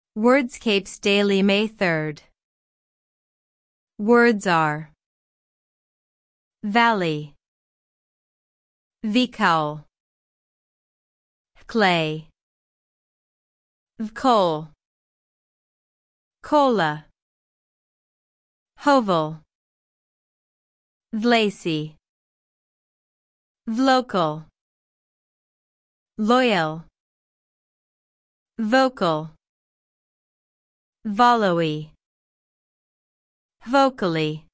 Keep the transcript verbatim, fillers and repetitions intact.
Wordscapes Daily, May third. Words are valley, vcowl, clay, vcoal, cola, hovel, vlacy, vlocal, loyal, vocal, volley, vocally.